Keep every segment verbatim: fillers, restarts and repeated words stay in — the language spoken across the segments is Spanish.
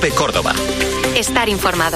COPE Córdoba. Estar informado.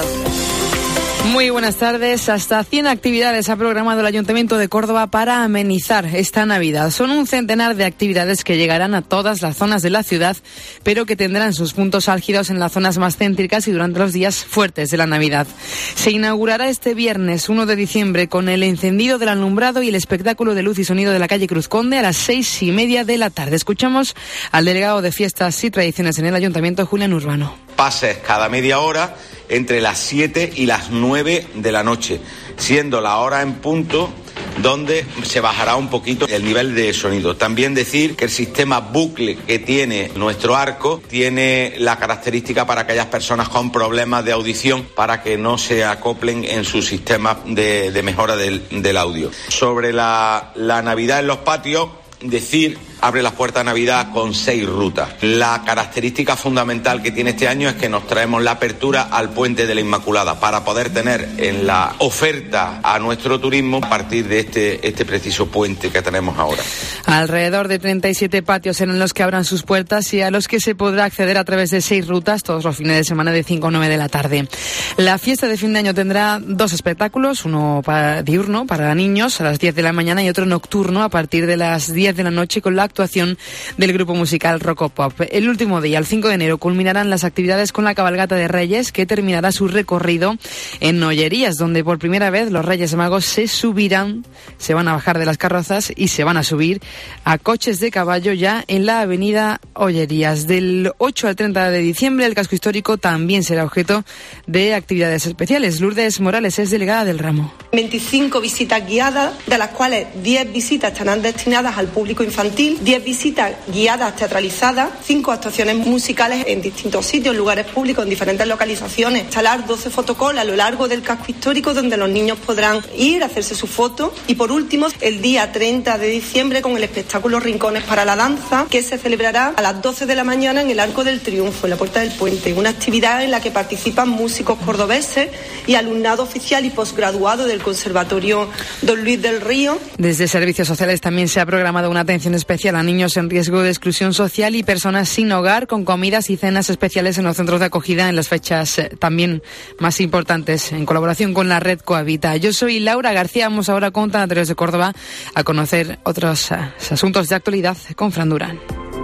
Muy buenas tardes. Hasta cien actividades ha programado el Ayuntamiento de Córdoba para amenizar esta Navidad. Son un centenar de actividades que llegarán a todas las zonas de la ciudad, pero que tendrán sus puntos álgidos en las zonas más céntricas y durante los días fuertes de la Navidad. Se inaugurará este viernes uno de diciembre con el encendido del alumbrado y el espectáculo de luz y sonido de la calle Cruz Conde a las seis y media de la tarde. Escuchamos al delegado de Fiestas y Tradiciones en el Ayuntamiento, Julián Urbano. Pases cada media hora entre las siete y las nueve de la noche, siendo la hora en punto donde se bajará un poquito el nivel de sonido. También decir que el sistema bucle que tiene nuestro arco tiene la característica para aquellas personas con problemas de audición, para que no se acoplen en su sistema de, de mejora del, del audio. Sobre la, la Navidad en los patios, decir, abre las puertas de Navidad con seis rutas. La característica fundamental que tiene este año es que nos traemos la apertura al Puente de la Inmaculada para poder tener en la oferta a nuestro turismo a partir de este, este preciso puente que tenemos ahora. Alrededor de treinta y siete patios en los que abran sus puertas y a los que se podrá acceder a través de seis rutas todos los fines de semana de cinco a nueve de la tarde. La fiesta de fin de año tendrá dos espectáculos, uno para, diurno para niños a las diez de la mañana y otro nocturno a partir de las diez de la noche con la actuación del grupo musical Rocopop. El último día, el cinco de enero, culminarán las actividades con la cabalgata de Reyes, que terminará su recorrido en Ollerías, donde por primera vez los Reyes Magos se subirán, se van a bajar de las carrozas y se van a subir a coches de caballo ya en la avenida Ollerías. Del ocho al treinta de diciembre, el casco histórico también será objeto de actividades especiales. Lourdes Morales es delegada del ramo. veinticinco visitas guiadas, de las cuales diez visitas estarán destinadas al público infantil, diez visitas guiadas teatralizadas, cinco actuaciones musicales en distintos sitios, lugares públicos, en diferentes localizaciones, instalar doce fotocolas a lo largo del casco histórico donde los niños podrán ir a hacerse su foto y por último el día treinta de diciembre con el espectáculo Rincones para la Danza, que se celebrará a las doce de la mañana en el Arco del Triunfo, en la Puerta del Puente, una actividad en la que participan músicos cordobeses y alumnado oficial y posgraduado del Conservatorio Don Luis del Río. Desde Servicios Sociales también se ha programado una atención especial a niños en riesgo de exclusión social y personas sin hogar, con comidas y cenas especiales en los centros de acogida en las fechas eh, también más importantes, en colaboración con la red Cohabita. Yo soy Laura García, vamos ahora con Tanatorios de Córdoba a conocer otros eh, asuntos de actualidad con Fran Durán.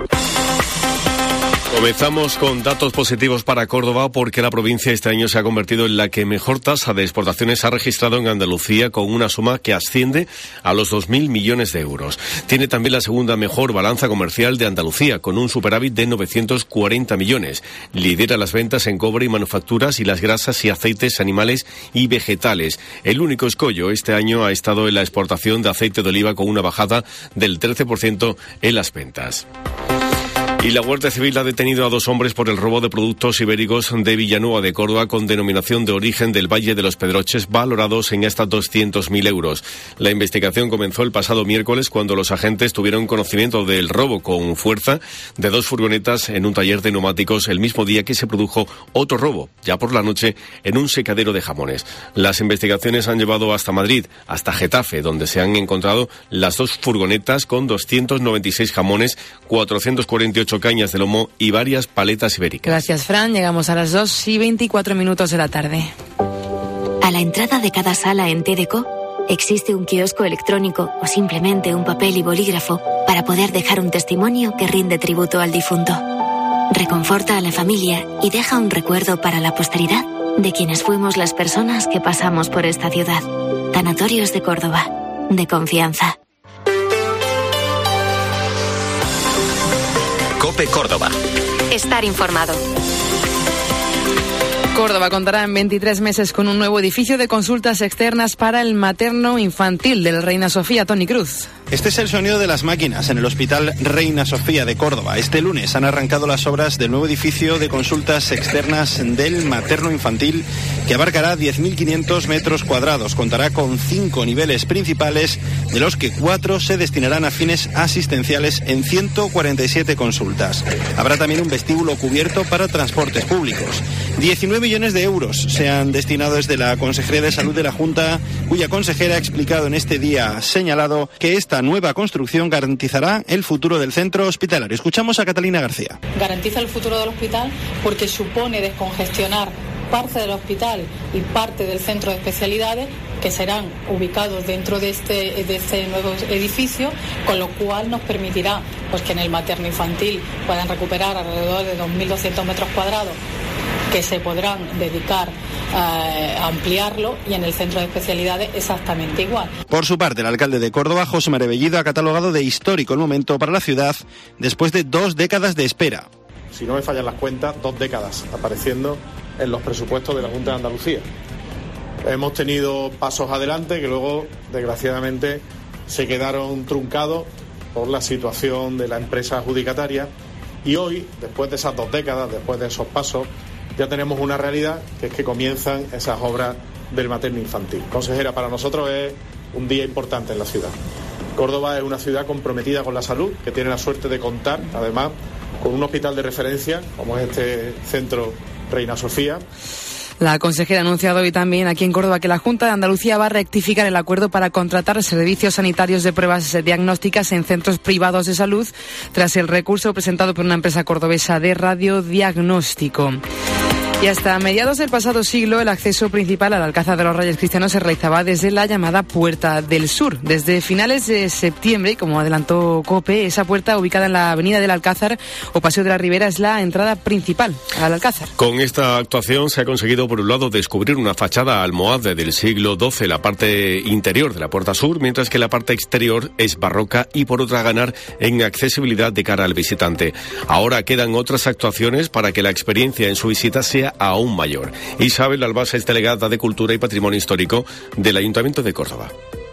Comenzamos con datos positivos para Córdoba porque la provincia este año se ha convertido en la que mejor tasa de exportaciones ha registrado en Andalucía, con una suma que asciende a los dos mil millones de euros. Tiene también la segunda mejor balanza comercial de Andalucía, con un superávit de novecientos cuarenta millones. Lidera las ventas en cobre y manufacturas y las grasas y aceites animales y vegetales. El único escollo este año ha estado en la exportación de aceite de oliva, con una bajada del trece por ciento en las ventas. Y la Guardia Civil ha detenido a dos hombres por el robo de productos ibéricos de Villanueva de Córdoba, con denominación de origen del Valle de los Pedroches, valorados en hasta doscientos mil euros. La investigación comenzó el pasado miércoles, cuando los agentes tuvieron conocimiento del robo con fuerza de dos furgonetas en un taller de neumáticos, el mismo día que se produjo otro robo, ya por la noche, en un secadero de jamones. Las investigaciones han llevado hasta Madrid, hasta Getafe, donde se han encontrado las dos furgonetas con doscientos noventa y seis jamones, cuatrocientos cuarenta y ocho cañas de lomo y varias paletas ibéricas. Gracias, Fran. Llegamos a las dos y veinticuatro minutos de la tarde. A la entrada de cada sala en T D C O existe un kiosco electrónico o simplemente un papel y bolígrafo para poder dejar un testimonio que rinde tributo al difunto. Reconforta a la familia y deja un recuerdo para la posteridad de quienes fuimos las personas que pasamos por esta ciudad. Tanatorios de Córdoba, de confianza. COPE Córdoba. Estar informado. Córdoba contará en veintitrés meses con un nuevo edificio de consultas externas para el materno infantil del Reina Sofía. Toni Cruz. Este es el sonido de las máquinas en el Hospital Reina Sofía de Córdoba. Este lunes han arrancado las obras del nuevo edificio de consultas externas del materno infantil, que abarcará diez mil quinientos metros cuadrados. Contará con cinco niveles principales, de los que cuatro se destinarán a fines asistenciales en ciento cuarenta y siete consultas. Habrá también un vestíbulo cubierto para transportes públicos. diecinueve millones de euros se han destinado desde la Consejería de Salud de la Junta, cuya consejera ha explicado en este día señalado que esta esta nueva construcción garantizará el futuro del centro hospitalario. Escuchamos a Catalina García. Garantiza el futuro del hospital porque supone descongestionar parte del hospital y parte del centro de especialidades que serán ubicados dentro de este, de este nuevo edificio, con lo cual nos permitirá pues que en el materno infantil puedan recuperar alrededor de dos mil doscientos metros cuadrados que se podrán dedicar a ampliarlo, y en el centro de especialidades exactamente igual. Por su parte, el alcalde de Córdoba, José María Bellido, ha catalogado de histórico el momento para la ciudad después de dos décadas de espera. Si no me fallan las cuentas, dos décadas apareciendo en los presupuestos de la Junta de Andalucía. Hemos tenido pasos adelante que luego, desgraciadamente, se quedaron truncados por la situación de la empresa adjudicataria, y hoy, después de esas dos décadas, después de esos pasos, ya tenemos una realidad, que es que comienzan esas obras del materno infantil. Consejera, para nosotros es un día importante en la ciudad. Córdoba es una ciudad comprometida con la salud, que tiene la suerte de contar, además, con un hospital de referencia, como es este centro Reina Sofía. La consejera ha anunciado hoy también aquí en Córdoba que la Junta de Andalucía va a rectificar el acuerdo para contratar servicios sanitarios de pruebas diagnósticas en centros privados de salud, tras el recurso presentado por una empresa cordobesa de radiodiagnóstico. Y hasta mediados del pasado siglo, el acceso principal al Alcázar de los Reyes Cristianos se realizaba desde la llamada Puerta del Sur. Desde finales de septiembre, como adelantó COPE, esa puerta ubicada en la Avenida del Alcázar o Paseo de la Ribera es la entrada principal al Alcázar. Con esta actuación se ha conseguido, por un lado, descubrir una fachada almohade del siglo doce, la parte interior de la Puerta Sur, mientras que la parte exterior es barroca, y por otra, ganar en accesibilidad de cara al visitante. Ahora quedan otras actuaciones para que la experiencia en su visita sea aún mayor. Isabel Albasa es delegada de Cultura y Patrimonio Histórico del Ayuntamiento de Córdoba.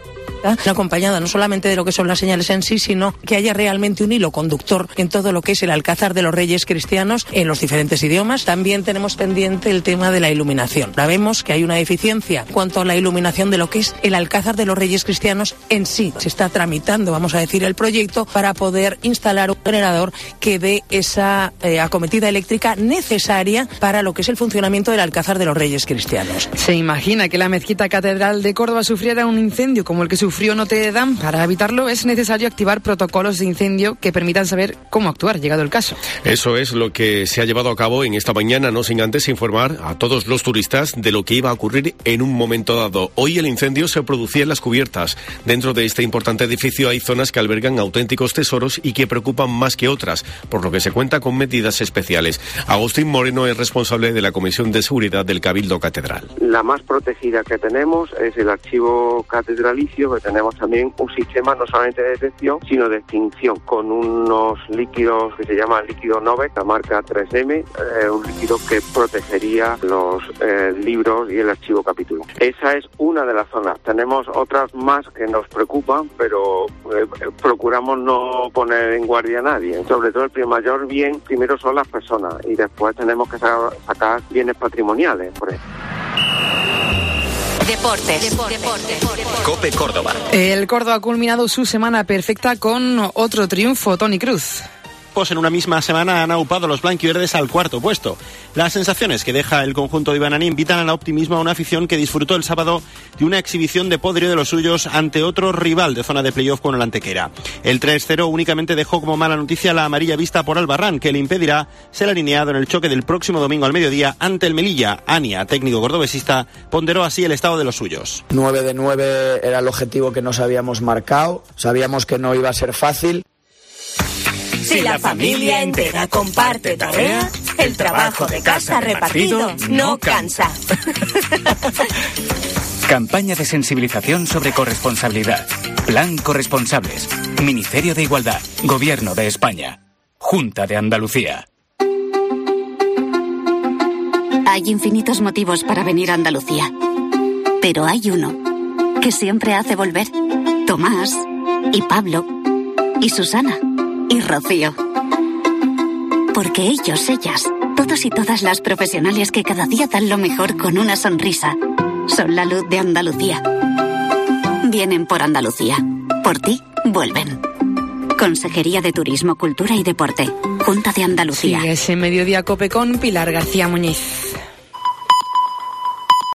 Acompañada no solamente de lo que son las señales en sí, sino que haya realmente un hilo conductor en todo lo que es el Alcázar de los Reyes Cristianos en los diferentes idiomas. También tenemos pendiente el tema de la iluminación. Sabemos que hay una deficiencia en cuanto a la iluminación de lo que es el Alcázar de los Reyes Cristianos en sí. Se está tramitando, vamos a decir, el proyecto para poder instalar un generador que dé esa eh, acometida eléctrica necesaria para lo que es el funcionamiento del Alcázar de los Reyes Cristianos. Se imagina que la mezquita catedral de Córdoba sufriera un incendio como el que sufrió Sufrió Notre Dame. Para evitarlo es necesario activar protocolos de incendio que permitan saber cómo actuar, llegado el caso. Eso es lo que se ha llevado a cabo en esta mañana, no sin antes informar a todos los turistas de lo que iba a ocurrir en un momento dado. Hoy el incendio se producía en las cubiertas. Dentro de este importante edificio hay zonas que albergan auténticos tesoros y que preocupan más que otras, por lo que se cuenta con medidas especiales. Agustín Moreno es responsable de la Comisión de Seguridad del Cabildo Catedral. La más protegida que tenemos es el archivo catedralicio, que tenemos también un sistema no solamente de detección, sino de extinción, con unos líquidos que se llaman líquido Novec, la marca tres eme, eh, un líquido que protegería los eh, libros y el archivo capítulo. Esa es una de las zonas. Tenemos otras más que nos preocupan, pero eh, procuramos no poner en guardia a nadie. Sobre todo el mayor bien, primero son las personas, y después tenemos que sacar, sacar bienes patrimoniales, por ejemplo. Deportes. Deportes. Deportes. COPE Córdoba. El Córdoba ha culminado su semana perfecta con otro triunfo, Toni Cruz. En una misma semana han aupado los blanquiverdes al cuarto puesto. Las sensaciones que deja el conjunto de Ibanani invitan al optimismo a una afición que disfrutó el sábado de una exhibición de poderío de los suyos ante otro rival de zona de playoff con el Antequera. El tres cero únicamente dejó como mala noticia la amarilla vista por Albarrán, que le impedirá ser alineado en el choque del próximo domingo al mediodía ante el Melilla. Ania, técnico cordobesista, ponderó así el estado de los suyos. nueve de nueve era el objetivo que nos habíamos marcado. Sabíamos que no iba a ser fácil. Si la familia entera comparte tareas, el trabajo de casa repartido no cansa. Campaña de sensibilización sobre corresponsabilidad. Plan Corresponsables. Ministerio de Igualdad. Gobierno de España. Junta de Andalucía. Hay infinitos motivos para venir a Andalucía. Pero hay uno que siempre hace volver. Tomás, y Pablo, y Susana, y Rocío. Porque ellos, ellas, todos y todas las profesionales que cada día dan lo mejor con una sonrisa, son la luz de Andalucía. Vienen por Andalucía. Por ti, vuelven. Consejería de Turismo, Cultura y Deporte. Junta de Andalucía. Sí, ese Mediodía COPE con Pilar García Muñiz.